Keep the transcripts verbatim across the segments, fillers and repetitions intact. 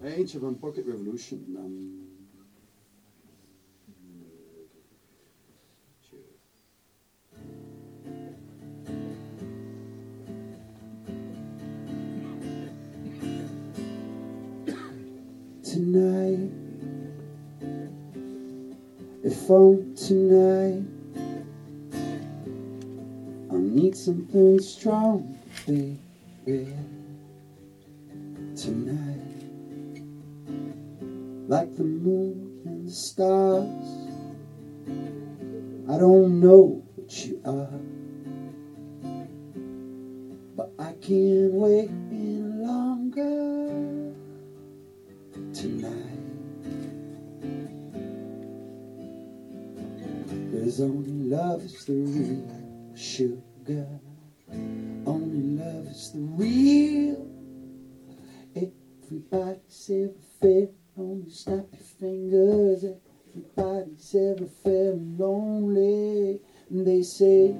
Eentje van Pocket Revolution. Um, Tonight, if on tonight, I need something strong, baby. Tonight, like the moon and the stars, I don't know what you are, but I can't wait any longer. Tonight, 'cause only love is the real sugar. Only love is the real. Everybody's ever felt lonely. Snap your fingers. Everybody's ever felt lonely. And they say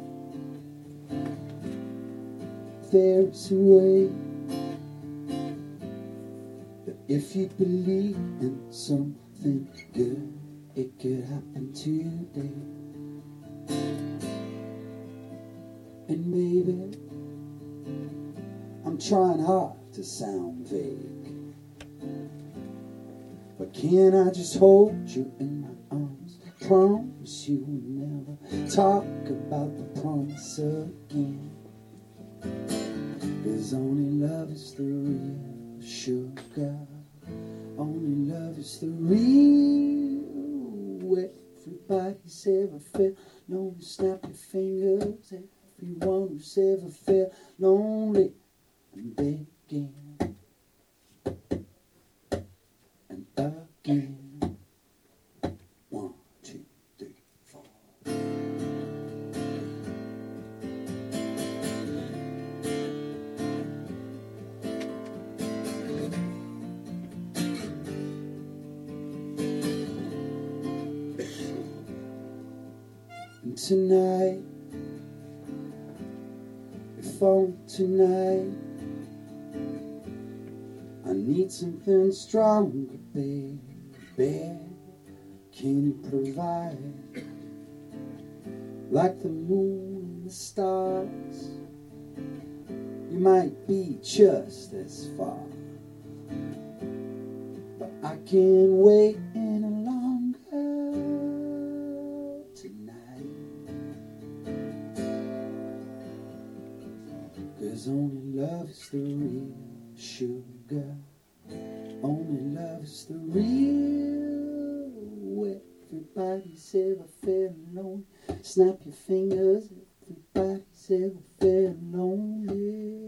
there's a way. If you believe in something good, it could happen today. And baby, I'm trying hard to sound vague, but can I just hold you in my arms? Promise you will never talk about the promise again. 'Cause only love is the real sugar. Only love is the real. Everybody's ever felt lonely. Snap your fingers. Everyone who's ever felt lonely. And begging. And again. One, two, three, four. And tonight, if on tonight, I need something stronger, baby. Can you provide, like the moon and the stars? You might be just as far, but I can't wait any longer. Tonight, 'cause only love is the real sugar. Only love is the real. Everybody's ever felt lonely. Snap your fingers. Everybody's ever felt lonely.